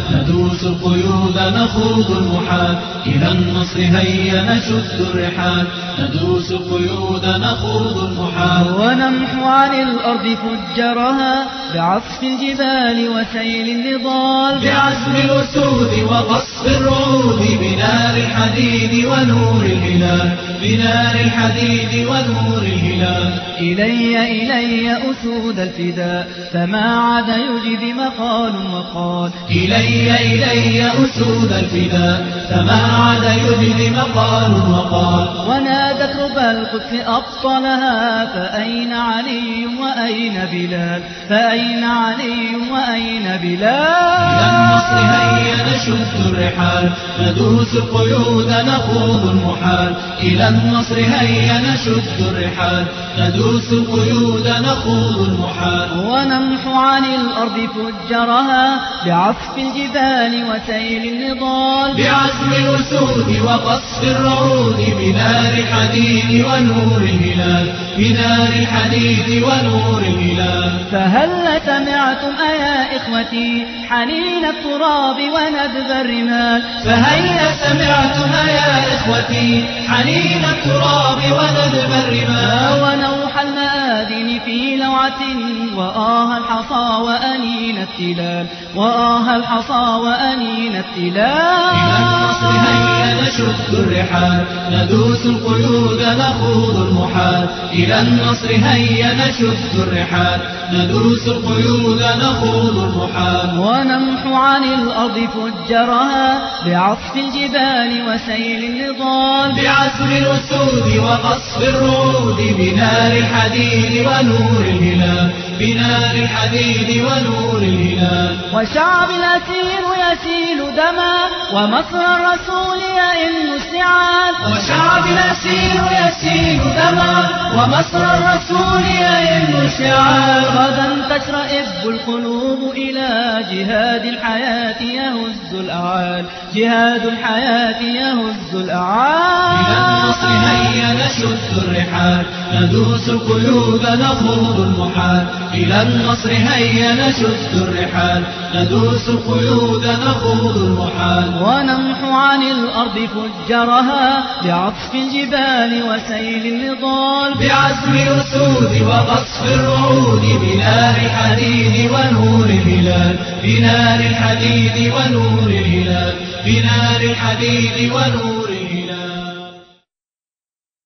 ندوس القيود نخوض المحال إلى النصر هيا نشد الرحال ندوس القيود نخوض المحال ونمحو عن الأرض فجرها بعصف الجبال وسيل النضال بعزم الأسود وقصف الرعود بنار الحديد ونور الهلال بنار الحديد ونور الهلال إلي أسود الفداء فما عاد يجدي مقال وقال إلي أسود الفداء فما عاد يجدي مقال وقال ونادت ربى القدس أبطلها فأين علي وأين بلال فأين علي وأين بلال إلى النصر هيا نشد الرحال ندوس القيود نخوض المحال إلى النصر هيا نشد الرحال ندوس القيود نخوض المحال ونمحو عن الأرض فجرها بعصف الجبال وسيل النضال بعزم الأسود وقصف الرعود بنار الحديد ونور الهلال بنار الحديد ونور الهلال فهل سمعتم أيا إخوتي حنين التراب وندب الرمال فهل سمعتم يا إخوتي حنين التراب وندب الرمال ونوح المآذن في لوعة وآه الحصى وأنين التلال وآه الحصى وأنين التلال إلى النصر هيا نشد الرحال ندوس القيود نخوض المحال إلى النصر هيا نشد الرحال ندوس القيود نخوض المحال ونمحو عن الأرض فجرها بعصف الجبال وسيل النضال بعزم الأسود وقصف الرعود بنار الحديد ونور الهلال بنار الحديد ونور الهلال وشعب الأسير يسيل دما ومصر الرسول يئن السعاد وشعب الأسير يسيل دما ومصر الرسول يئن السعاد غدا تشرئب القلوب إلى جهاد الحياة يهز الأعال جهاد الحياة يهز الأعال إلى النصر هيا نشد الرحال ندوس القيود نخوض المحال إلى النصر هيا نشد الرحال ندوس القيود نخوض المحال ونمحو عن الأرض فجرها بعصف الجبال وسيل النضال بعزم الأسود وقصف الرعود بنار الحديد ونور الهلال بنار الحديد ونور الهلال بنار الحديد ونور